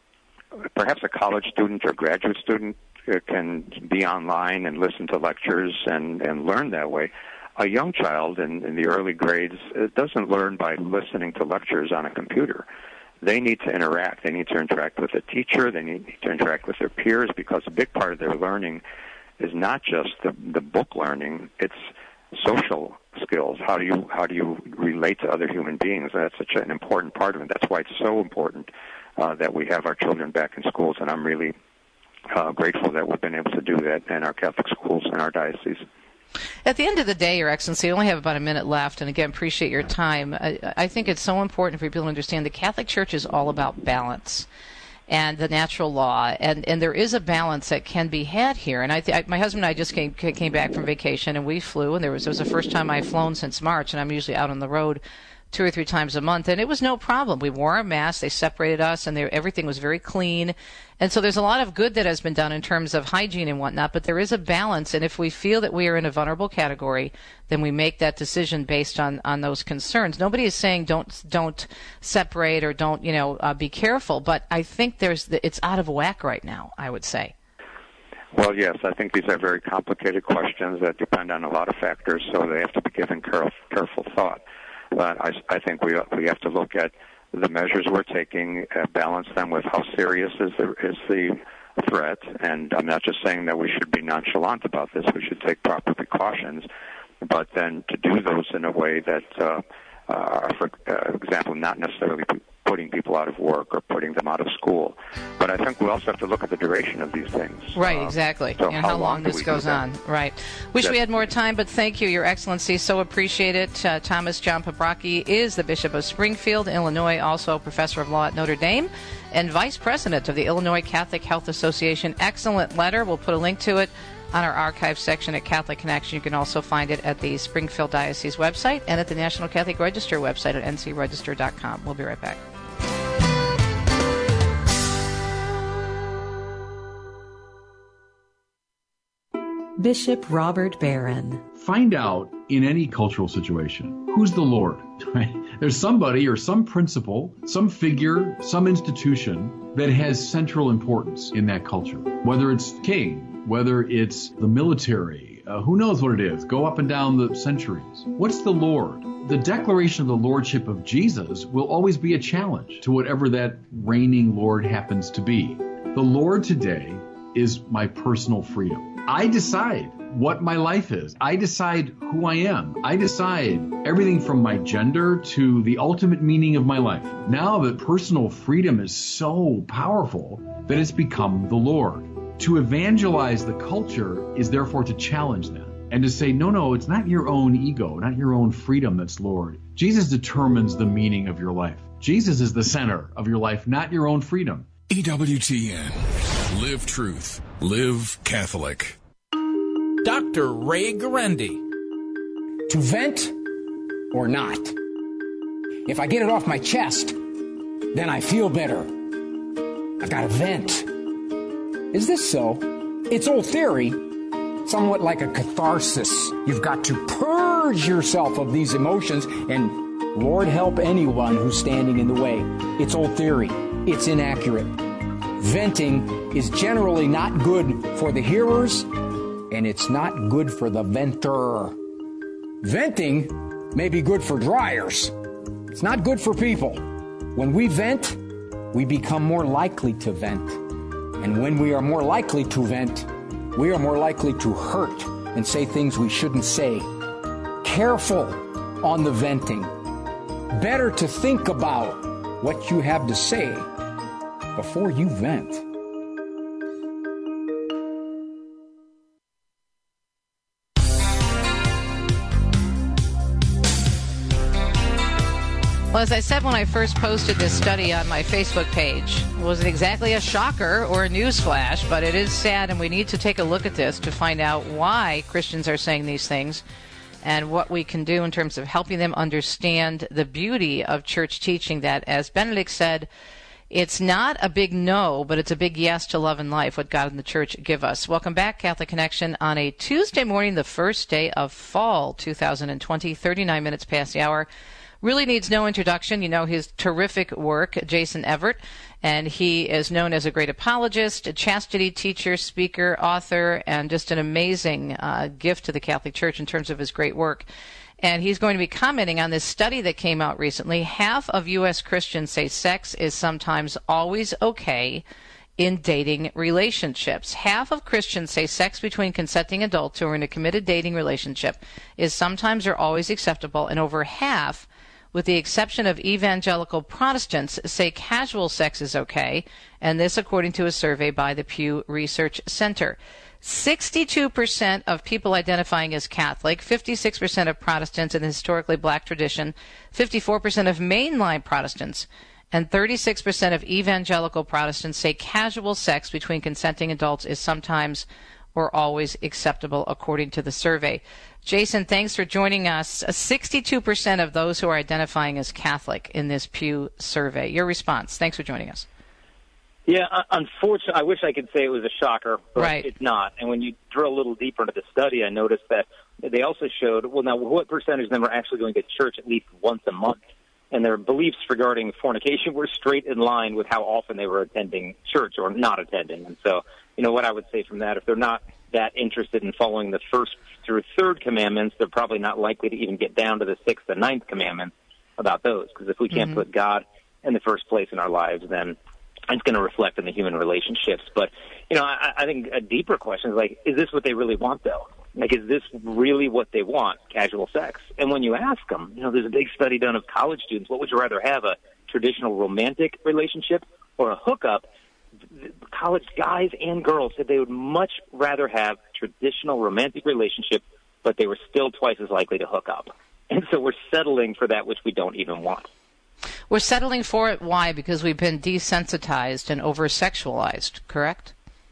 perhaps a college student or graduate student uh, can be online and listen to lectures and, and learn that way. A young child in, in the early grades uh, doesn't learn by listening to lectures on a computer. They need to interact. They need to interact with a teacher. They need to interact with their peers, because a big part of their learning is not just the, the book learning, it's social skills. How do you how do you relate to other human beings? That's such an important part of it. That's why it's so important uh, that we have our children back in schools, and I'm really uh, grateful that we've been able to do that in our Catholic schools in our diocese. At the end of the day, Your Excellency, I only have about a minute left, and again, appreciate your time. I, I think it's so important for people to understand the Catholic Church is all about balance and the natural law, and, and there is a balance that can be had here. And I, th- I my husband and I just came came back from vacation, and we flew, and there was it was the first time I've flown since March, and I'm usually out on the road two or three times a month, and it was no problem. We wore our masks, they separated us, and they, everything was very clean. And so there's a lot of good that has been done in terms of hygiene and whatnot, but there is a balance, and if we feel that we are in a vulnerable category, then we make that decision based on, on those concerns. Nobody is saying don't don't separate or don't, you know, uh, be careful, but I think there's the, it's out of whack right now, I would say. Well, yes, I think these are very complicated questions that depend on a lot of factors, so they have to be given careful, careful thought. But I, I think we we have to look at the measures we're taking, uh, balance them with how serious is the is the threat. And I'm not just saying that we should be nonchalant about this. We should take proper precautions, but then to do those in a way that uh, uh, are, for uh, example, not necessarily putting people out of work or putting them out of school. But I think we also have to look at the duration of these things. Right, uh, exactly. So and how, how long, long do this we goes do that? on. Right. Wish That- we had more time, but thank you, Your Excellency. So appreciate it. Uh, Thomas John Paprocki is the Bishop of Springfield, Illinois, also professor of law at Notre Dame, and vice president of the Illinois Catholic Health Association. Excellent letter. We'll put a link to it on our archive section at Catholic Connection. You can also find it at the Springfield Diocese website and at the National Catholic Register website at n c register dot com. We'll be right back. Bishop Robert Barron. Find out in any cultural situation, who's the Lord? Right? There's somebody or some principle, some figure, some institution that has central importance in that culture. Whether it's king, whether it's the military, uh, who knows what it is? Go up and down the centuries. What's the Lord? The declaration of the Lordship of Jesus will always be a challenge to whatever that reigning Lord happens to be. The Lord today is my personal freedom. I decide what my life is. I decide who I am. I decide everything from my gender to the ultimate meaning of my life. Now that personal freedom is so powerful that it's become the Lord. To evangelize the culture is therefore to challenge them and to say, no, no, it's not your own ego, not your own freedom that's Lord. Jesus determines the meaning of your life. Jesus is the center of your life, not your own freedom. E W T N. Live truth. Live Catholic. Doctor Ray Guarendi. To vent or not? If I get it off my chest, then I feel better. I've got to vent. Is this so? It's old theory, somewhat like a catharsis. You've got to purge yourself of these emotions, and Lord help anyone who's standing in the way. It's old theory. It's inaccurate. Venting is generally not good for the hearers, and it's not good for the venter. Venting may be good for dryers. It's not good for people. When we vent, we become more likely to vent. And when we are more likely to vent, we are more likely to hurt and say things we shouldn't say. Careful on the venting. Better to think about what you have to say before you vent. Well, as I said when I first posted this study on my Facebook page, it wasn't exactly a shocker or a news flash, but it is sad, and we need to take a look at this to find out why Christians are saying these things and what we can do in terms of helping them understand the beauty of church teaching that, as Benedict said, It's not a big no, but it's a big yes to love and life, what God and the church give us. Welcome back, Catholic Connection, on a Tuesday morning, the first day of fall, two thousand twenty, thirty-nine minutes past the hour. Really needs no introduction. You know his terrific work, Jason Evert, and he is known as a great apologist, a chastity teacher, speaker, author, and just an amazing uh, gift to the Catholic Church in terms of his great work. And he's going to be commenting on this study that came out recently. Half of U S Christians say sex is sometimes always okay in dating relationships. Half of Christians say sex between consenting adults who are in a committed dating relationship is sometimes or always acceptable, and over half, with the exception of evangelical Protestants, say casual sex is okay, and this according to a survey by the Pew Research Center. sixty-two percent of people identifying as Catholic, fifty-six percent of Protestants in the historically black tradition, fifty-four percent of mainline Protestants, and thirty-six percent of evangelical Protestants say casual sex between consenting adults is sometimes or always acceptable, according to the survey. Jason, thanks for joining us. sixty-two percent of those who are identifying as Catholic in this Pew survey. Your response. Thanks for joining us. Yeah, unfortunately, I wish I could say it was a shocker, but right. It's not. And when you drill a little deeper into the study, I noticed that they also showed, well, now, what percentage of them are actually going to church at least once a month? And their beliefs regarding fornication were straight in line with how often they were attending church or not attending. And so, you know, what I would say from that, if they're not that interested in following the first through third commandments, they're probably not likely to even get down to the sixth and ninth commandments about those. Because if we can't mm-hmm. put God in the first place in our lives, then it's going to reflect in the human relationships. But, you know, I, I think a deeper question is, like, is this what they really want, though? Like, is this really what they want, casual sex? And when you ask them, you know, there's a big study done of college students, what would you rather have, a traditional romantic relationship or a hookup? College guys and girls said they would much rather have traditional romantic relationship, but they were still twice as likely to hook up. And so we're settling for that which we don't even want. We're settling for it. Why? Because we've been desensitized and over-sexualized, correct?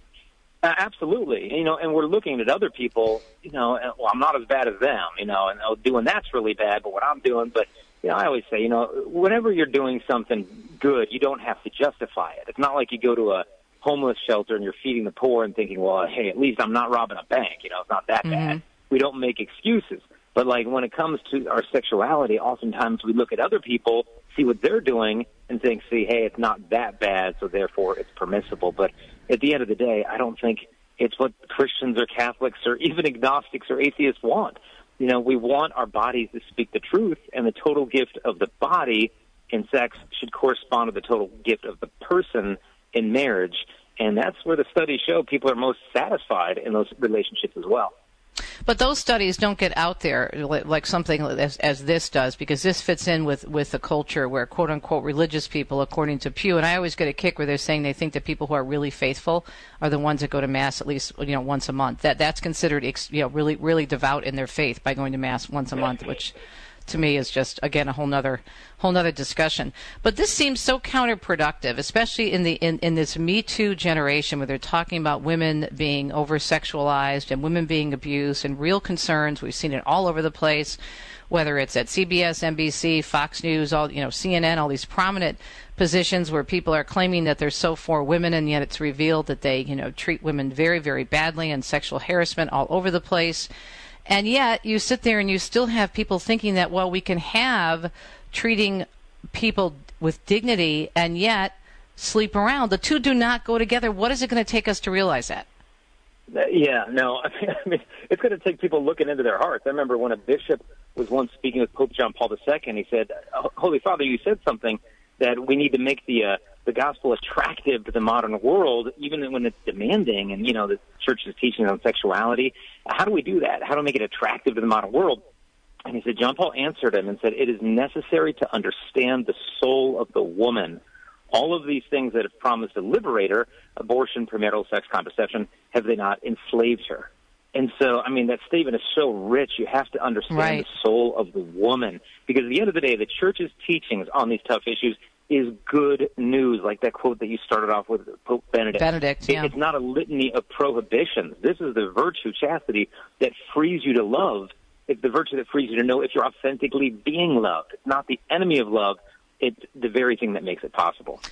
Uh, absolutely. You know, and we're looking at other people, you know, and, well, I'm not as bad as them, you know, and oh, doing that's really bad, but what I'm doing, but, you know, I always say, you know, whenever you're doing something good, you don't have to justify it. It's not like you go to a homeless shelter and you're feeding the poor and thinking, well, hey, at least I'm not robbing a bank, you know, it's not that mm-hmm. bad. We don't make excuses. But, like, when it comes to our sexuality, oftentimes we look at other people, see what they're doing, and think, see, hey, it's not that bad, so therefore it's permissible. But at the end of the day, I don't think it's what Christians or Catholics or even agnostics or atheists want. You know, we want our bodies to speak the truth, and the total gift of the body in sex should correspond to the total gift of the person in marriage. And that's where the studies show people are most satisfied in those relationships as well. But those studies don't get out there like something as, as this does, because this fits in with, with the culture where, quote-unquote, religious people, according to Pew, and I always get a kick where they're saying they think that people who are really faithful are the ones that go to Mass at least, you know, once a month. That That's considered, you know, really, really devout in their faith by going to Mass once a month, which to me is just, again, a whole nother whole nother discussion. But this seems so counterproductive, especially in the in, in this Me Too generation where they're talking about women being over-sexualized and women being abused and real concerns. We've seen it all over the place, whether it's at C B S, N B C, Fox News, all you know, C N N, all these prominent positions where people are claiming that they're so for women, and yet it's revealed that they, you know, treat women very, very badly, and sexual harassment all over the place. And yet you sit there and you still have people thinking that, well, we can have treating people with dignity and yet sleep around. The two do not go together. What is it going to take us to realize that? Yeah, no, I mean, it's going to take people looking into their hearts. I remember when a bishop was once speaking with Pope John Paul the Second, he said, Holy Father, you said something that we need to make the uh, the gospel attractive to the modern world, even when it's demanding, and, you know, the church is teaching on sexuality. How do we do that? How do we make it attractive to the modern world? And he said, John Paul answered him and said, it is necessary to understand the soul of the woman. All of these things that have promised to liberate her, abortion, premarital sex, contraception, have they not enslaved her? And so, I mean, that statement is so rich. You have to understand right. the soul of the woman. Because at the end of the day, the church's teachings on these tough issues is good news, like that quote that you started off with, Pope Benedict. Benedict, yeah. It's not a litany of prohibitions. This is the virtue, chastity, that frees you to love. It's the virtue that frees you to know if you're authentically being loved. It's not the enemy of love. It's the very thing that makes it possible.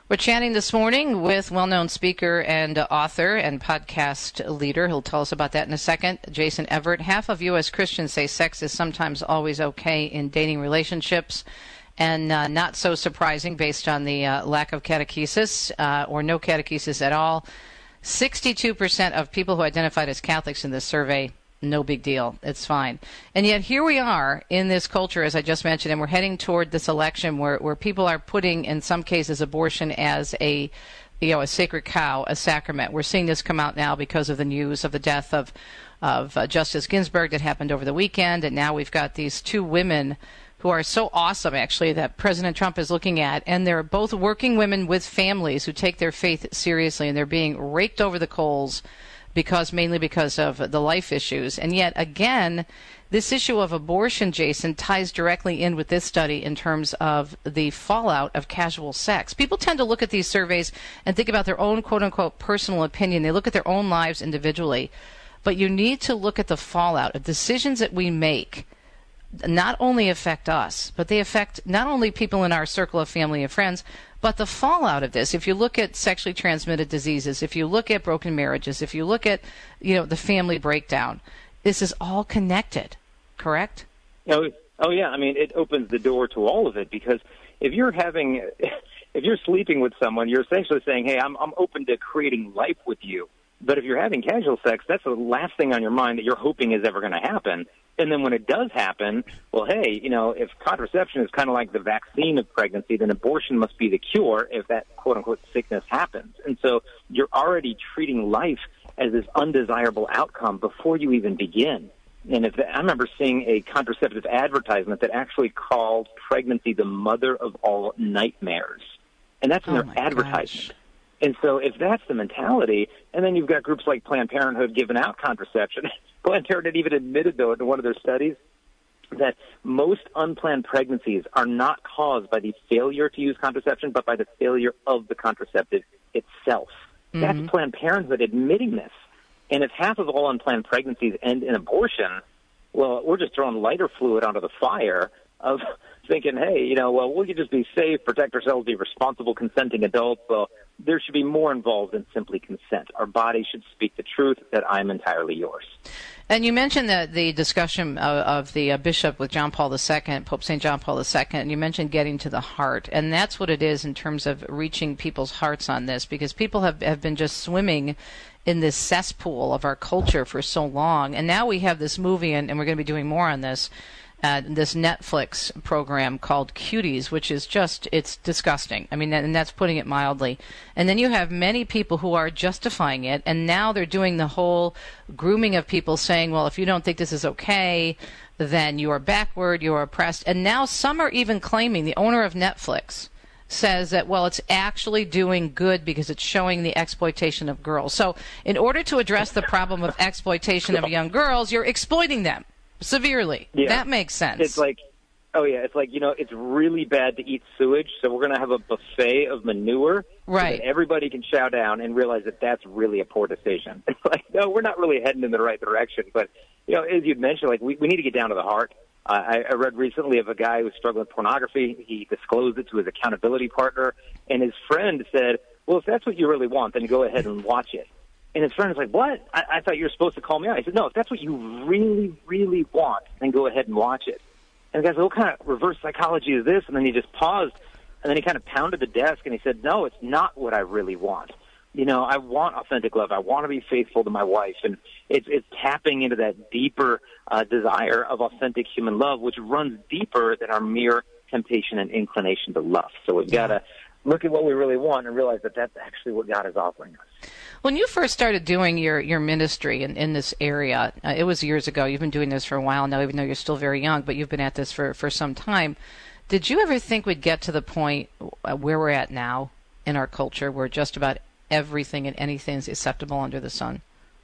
We're chatting this morning with well-known speaker and uh, author and podcast leader. He'll tell us about that in a second. Jason Evert. Half of U S Christians say sex is sometimes always okay in dating relationships, and uh, not so surprising based on the uh, lack of catechesis uh, or no catechesis at all. sixty-two percent of people who identified as Catholics in this survey, no big deal. It's fine. And yet here we are in this culture, as I just mentioned, and we're heading toward this election where, where people are putting, in some cases, abortion as a, you know, a sacred cow, a sacrament. We're seeing this come out now because of the news of the death of, of uh, Justice Ginsburg that happened over the weekend. And now we've got these two women who are so awesome, actually, that President Trump is looking at. And they're both working women with families who take their faith seriously, and they're being raked over the coals because mainly because of the life issues. And yet, again, this issue of abortion, Jason, ties directly in with this study in terms of the fallout of casual sex. People tend to look at these surveys and think about their own, quote-unquote, personal opinion. They look at their own lives individually. But you need to look at the fallout of decisions that we make not only affect us, but they affect not only people in our circle of family and friends, but the fallout of this. If you look at sexually transmitted diseases, if you look at broken marriages, if you look at, you know, the family breakdown, this is all connected, correct? Oh, oh yeah. I mean, it opens the door to all of it, because if you're having, if you're sleeping with someone, you're essentially saying, hey, I'm, I'm open to creating life with you. But if you're having casual sex, that's the last thing on your mind that you're hoping is ever going to happen. And then when it does happen, well, hey, you know, if contraception is kind of like the vaccine of pregnancy, then abortion must be the cure if that quote-unquote sickness happens. And so you're already treating life as this undesirable outcome before you even begin. And if the, I remember seeing a contraceptive advertisement that actually called pregnancy the mother of all nightmares. And that's in oh their advertisement. Gosh. And so if that's the mentality, and then you've got groups like Planned Parenthood giving out contraception. Planned Parenthood even admitted, though, in one of their studies, that most unplanned pregnancies are not caused by the failure to use contraception, but by the failure of the contraceptive itself. Mm-hmm. That's Planned Parenthood admitting this. And if half of all unplanned pregnancies end in abortion, well, we're just throwing lighter fluid onto the fire of thinking, hey, you know, well, we could just be safe, protect ourselves, be responsible, consenting adults. Well, there should be more involved than simply consent. Our bodies should speak the truth that I'm entirely yours. And you mentioned the, the discussion of, of the uh, bishop with John Paul the Second, Pope Saint John Paul the Second, and you mentioned getting to the heart. And that's what it is in terms of reaching people's hearts on this, because people have, have been just swimming in this cesspool of our culture for so long. And now we have this movie, and, and we're going to be doing more on this, Uh, this Netflix program called Cuties, which is just, it's disgusting. I mean, and that's putting it mildly. And then you have many people who are justifying it, and now they're doing the whole grooming of people saying, well, if you don't think this is okay, then you are backward, you are oppressed. And now some are even claiming, the owner of Netflix says that, well, it's actually doing good because it's showing the exploitation of girls. So in order to address the problem of exploitation of young girls, you're exploiting them severely. Yeah. That makes sense. It's like, oh yeah, it's like, you know, it's really bad to eat sewage, so we're going to have a buffet of manure, right? So that everybody can chow down and realize that that's really a poor decision. It's like, no, we're not really heading in the right direction. But you know, as you'd mentioned, like we, we need to get down to the heart. Uh, I, I read recently of a guy who was struggling with pornography. He disclosed it to his accountability partner, and his friend said, "Well, if that's what you really want, then go ahead and watch it." And his friend was like, what? I, I thought you were supposed to call me out. He said, no, if that's what you really, really want, then go ahead and watch it. And the guy said, what kind of reverse psychology is this? And then he just paused, and then he kind of pounded the desk, and he said, no, it's not what I really want. You know, I want authentic love. I want to be faithful to my wife. And it's, it's tapping into that deeper uh, desire of authentic human love, which runs deeper than our mere temptation and inclination to lust. So we've got to look at what we really want and realize that that's actually what God is offering us. When you first started doing your, your ministry in, in this area, uh, it was years ago. You've been doing this for a while now, even though you're still very young, but you've been at this for, for some time. Did you ever think we'd get to the point where we're at now in our culture, where just about everything and anything is acceptable under the sun?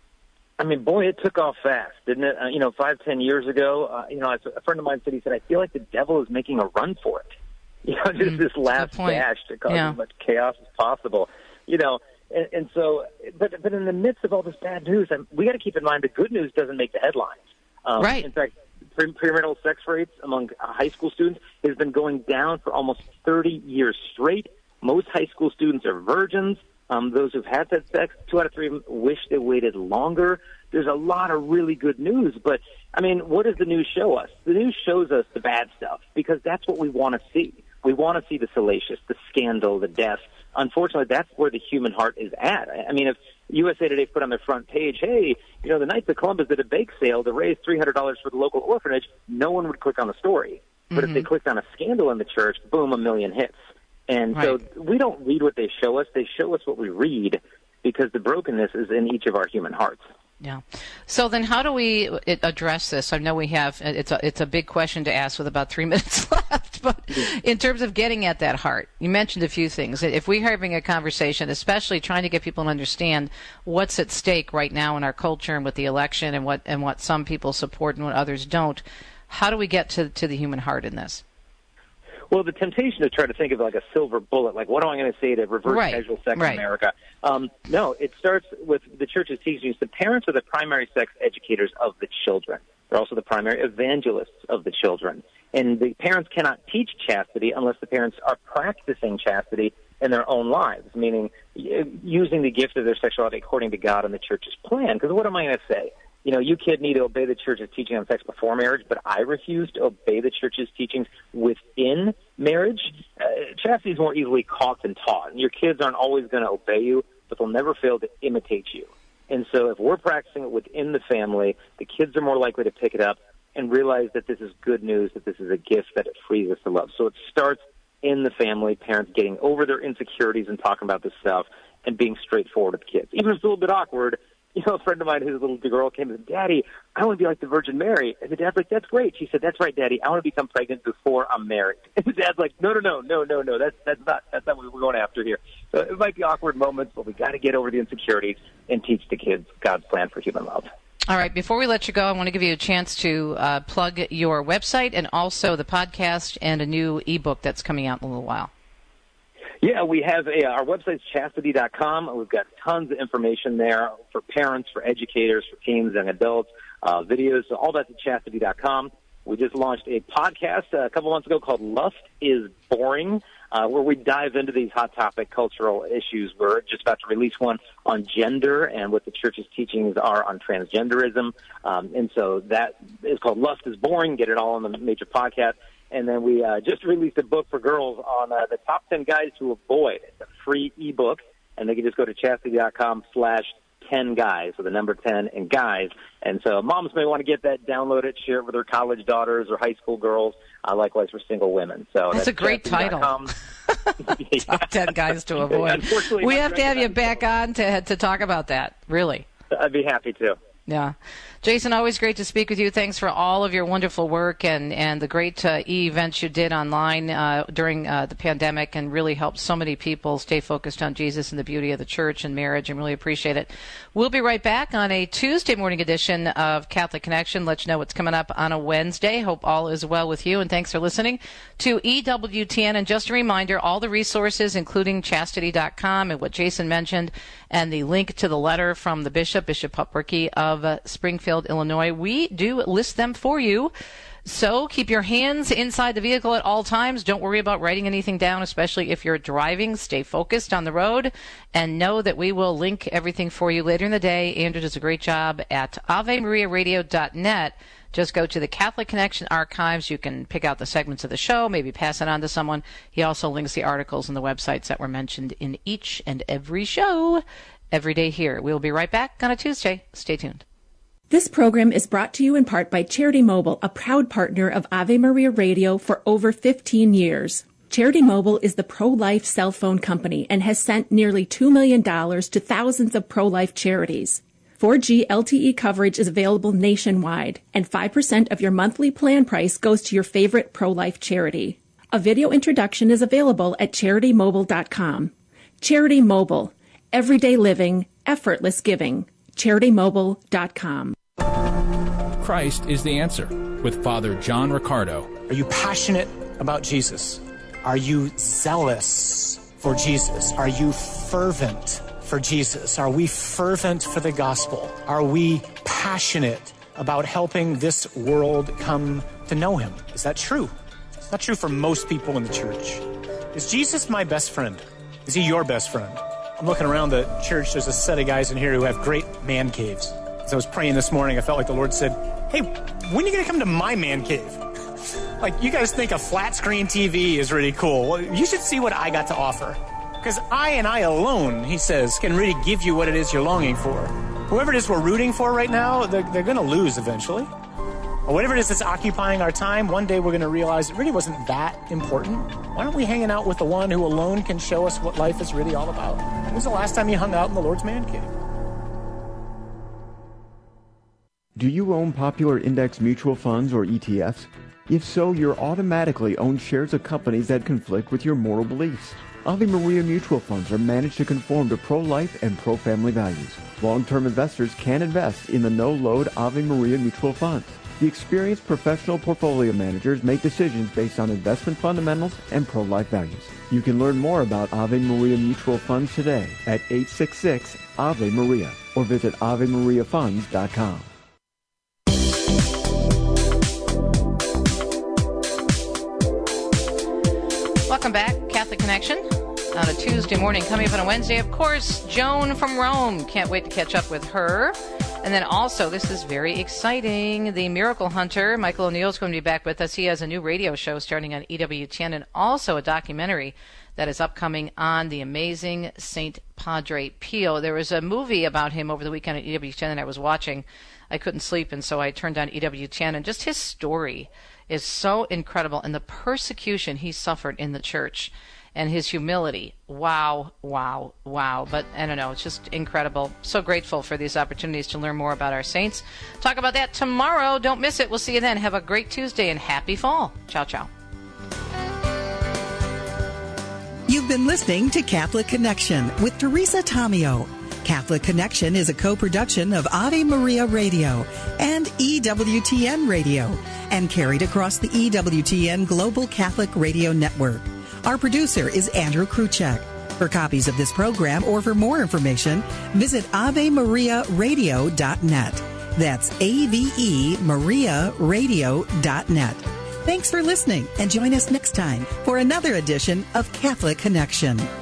I mean, boy, it took off fast, didn't it? Uh, you know, five, ten years ago, uh, you know, a friend of mine said, he said, I feel like the devil is making a run for it. You know, just mm, this last dash to cause yeah. as much chaos as possible. You know, and, and so, but but in the midst of all this bad news, I'm, we got to keep in mind the good news doesn't make the headlines. Um, right. In fact, pre- premarital sex rates among uh, high school students has been going down for almost thirty years straight. Most high school students are virgins. Um, those who've had that sex, two out of three of them wish they waited longer. There's a lot of really good news, but, I mean, what does the news show us? The news shows us the bad stuff, because that's what we want to see. We want to see the salacious, the scandal, the death. Unfortunately, that's where the human heart is at. I mean, if U S A Today put on their front page, hey, you know, the Knights of Columbus did a bake sale to raise three hundred dollars for the local orphanage, no one would click on the story. But mm-hmm. if they clicked on a scandal in the church, boom, a million hits. And right. so we don't read what they show us. They show us what we read, because the brokenness is in each of our human hearts. Yeah. So then how do we address this? I know we have, it's a, it's a big question to ask with about three minutes left, but in terms of getting at that heart, you mentioned a few things. If we're having a conversation, especially trying to get people to understand what's at stake right now in our culture and with the election and what and what some people support and what others don't, how do we get to, to the human heart in this? Well, the temptation to try to think of like a silver bullet, like what am I going to say to reverse right. casual sex right. in America? Um, no, it starts with the church's teachings. The parents are the primary sex educators of the children. They're also the primary evangelists of the children. And the parents cannot teach chastity unless the parents are practicing chastity in their own lives, meaning using the gift of their sexuality according to God and the church's plan. Because what am I going to say? You know, you kid need to obey the church's teaching on sex before marriage, but I refuse to obey the church's teachings within marriage. Uh, chastity is more easily caught than taught. And your kids aren't always going to obey you, but they'll never fail to imitate you. And so if we're practicing it within the family, the kids are more likely to pick it up and realize that this is good news, that this is a gift, that it frees us to love. So it starts in the family, parents getting over their insecurities and talking about this stuff and being straightforward with kids. Even if it's a little bit awkward, you know, a friend of mine, his little girl came and said, Daddy, I want to be like the Virgin Mary. And the dad's like, that's great. She said, that's right, Daddy. I want to become pregnant before I'm married. And the dad's like, no, no, no, no, no, no. That's that's not that's not what we're going after here. So it might be awkward moments, but we got to get over the insecurities and teach the kids God's plan for human love. All right. Before we let you go, I want to give you a chance to uh, plug your website and also the podcast and a new ebook that's coming out in a little while. Yeah, we have a, our website's chastity dot com. We've got tons of information there for parents, for educators, for teens and adults, uh, videos, so all that's at chastity dot com. We just launched a podcast uh, a couple months ago called Lust is Boring, uh, where we dive into these hot topic cultural issues. We're just about to release one on gender and what the church's teachings are on transgenderism. Um, and so that is called Lust is Boring. Get it all on the major podcast. And then we uh, just released a book for girls on uh, the top ten guys to avoid. It's a free ebook, and they can just go to chastity dot com slash ten guys, so the number ten and guys. And so moms may want to get that, download it, share it with their college daughters or high school girls, uh, likewise for single women. So That's, that's a great title. Top ten guys to avoid. We have to have you back on to to talk about that, really. I'd be happy to. Yeah. Jason, always great to speak with you. Thanks for all of your wonderful work and, and the great uh, e-events you did online uh, during uh, the pandemic and really helped so many people stay focused on Jesus and the beauty of the church and marriage, and really appreciate it. We'll be right back on a Tuesday morning edition of Catholic Connection. Let you know what's coming up on a Wednesday. Hope all is well with you, and thanks for listening to E W T N. And just a reminder, all the resources, including chastity dot com and what Jason mentioned, and the link to the letter from the bishop, Bishop Pupperke of uh, Springfield, Illinois. We do list them for you. So keep your hands inside the vehicle at all times. Don't worry about writing anything down, especially if you're driving. Stay focused on the road and know that we will link everything for you later in the day. Andrew does a great job at ave maria radio dot net. Just go to the Catholic Connection archives. You can pick out the segments of the show, maybe pass it on to someone. He also links the articles and the websites that were mentioned in each and every show every day here. We'll be right back on a Tuesday. Stay tuned. This program is brought to you in part by Charity Mobile, a proud partner of Ave Maria Radio for over fifteen years. Charity Mobile is the pro-life cell phone company and has sent nearly two million dollars to thousands of pro-life charities. four G L T E coverage is available nationwide, and five percent of your monthly plan price goes to your favorite pro-life charity. A video introduction is available at charity mobile dot com. Charity Mobile. Everyday living, effortless giving. charity mobile dot com. Christ is the answer with Father John Riccardo. Are you passionate about Jesus? Are you zealous for Jesus? Are you fervent for Jesus? Are we fervent for the gospel? Are we passionate about helping this world come to know him? Is that true? It's not true for most people in the church. Is Jesus my best friend? Is he your best friend? I'm looking around the church. There's a set of guys in here who have great man caves. As I was praying this morning, I felt like the Lord said, hey, when are you going to come to my man cave? Like, you guys think a flat screen T V is really cool. Well, you should see what I got to offer. Because I and I alone, he says, can really give you what it is you're longing for. Whoever it is we're rooting for right now, they're, they're going to lose eventually. Or whatever it is that's occupying our time, one day we're going to realize it really wasn't that important. Why aren't we hanging out with the one who alone can show us what life is really all about? When was the last time you hung out in the Lord's man cave? Do you own popular index mutual funds or E T Fs? If so, you're automatically own shares of companies that conflict with your moral beliefs. Ave Maria mutual funds are managed to conform to pro-life and pro-family values. Long-term investors can invest in the no-load Ave Maria mutual funds. The experienced professional portfolio managers make decisions based on investment fundamentals and pro-life values. You can learn more about Ave Maria mutual funds today at eight six six Ave Maria or visit ave maria funds dot com. Welcome back, Catholic Connection, on a Tuesday morning. Coming up on a Wednesday, of course, Joan from Rome. Can't wait to catch up with her. And then also, this is very exciting, the Miracle Hunter, Michael O'Neill, is going to be back with us. He has a new radio show starting on E W T N and also a documentary that is upcoming on the amazing Saint Padre Pio. There was a movie about him over the weekend at E W T N that I was watching. I couldn't sleep, and so I turned on E W T N, and just his story is so incredible, and the persecution he suffered in the church and his humility. Wow, wow, wow. But I don't know, it's just incredible. So grateful for these opportunities to learn more about our saints. Talk about that tomorrow. Don't miss it. We'll see you then. Have a great Tuesday and happy fall. Ciao, ciao. You've been listening to Catholic Connection with Teresa Tomeo. Catholic Connection is a co-production of Ave Maria Radio and E W T N Radio and carried across the E W T N Global Catholic Radio Network. Our producer is Andrew Kruchek. For copies of this program or for more information, visit ave maria radio dot net. That's A V E Maria Radio dot net. Thanks for listening and join us next time for another edition of Catholic Connection.